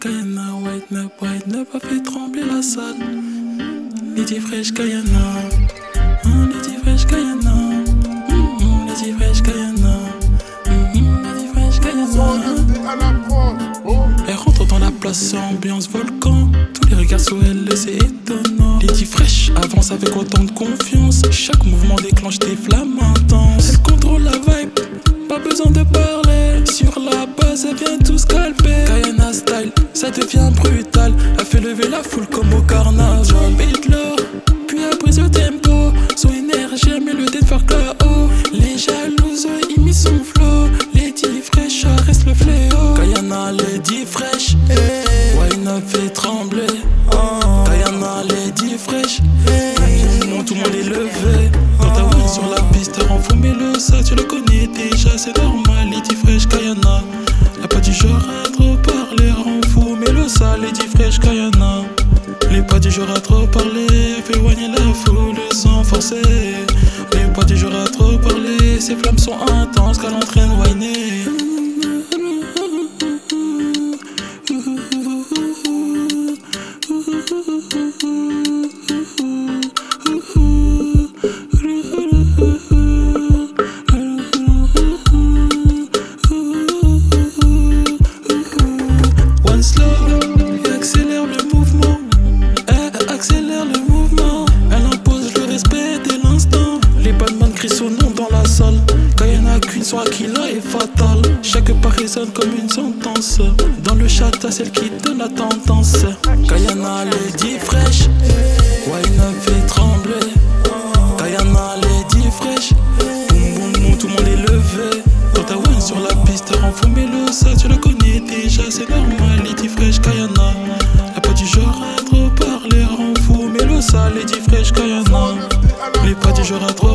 Kayana, white up a fait trembler la salle. Lady Fresh Kayana, Lady Fresh Kayana, Lady Fresh Kayana, Lady Fresh Kayana. Elle rentre dans la place, ambiance volcan. Tous les regards sur elle, c'est étonnant. Lady Fresh avance avec autant de confiance. Chaque mouvement déclenche des flammes intenses. Elle contrôle la vibe, pas besoin de parler. Sur la base, elle vient tout scalper. Kayana style, ça devient brutal. Elle fait lever la foule comme au carnaval. Beat l'or, puis elle brise le tempo. Son énergie, elle met le dead for KO. Les jalouses imitent son flow. Lady Fresh reste le fléau. Kayana, Lady Fresh, wine up fait trembler. Kayana, Lady Fresh, tout le monde est levé. Quand ta wine sur la piste, rend fou, mais le ça tu le connais déjà, c'est normal. Lady Fresh Kayana, y'a pas du genre à trop parler, rend fou, mais le ça. Lady Fresh Kayana, les pas du genre à trop parler, fait éloigner la foule sans forcer. Les pas du genre à trop parler, ses flammes sont intenses qu'elle entraîne whiner. Kayana Queen, soit Aquila est fatale. Chaque pas résonne comme une sentence. Dans le chat, t'as celle qui donne la tendance. Kayana, Lady Fresh, wine up fait trembler. Kayana, Lady Fresh, boum boum boum, tout le monde est levé. Quand ta wine sur la piste, rend fou, mais le ça tu le connais déjà, c'est normal. Lady Fresh Kayana, y'a pas du genre à trop parler, rend fou, mais le ça. Lady Fresh Kayana, les pas du genre à trop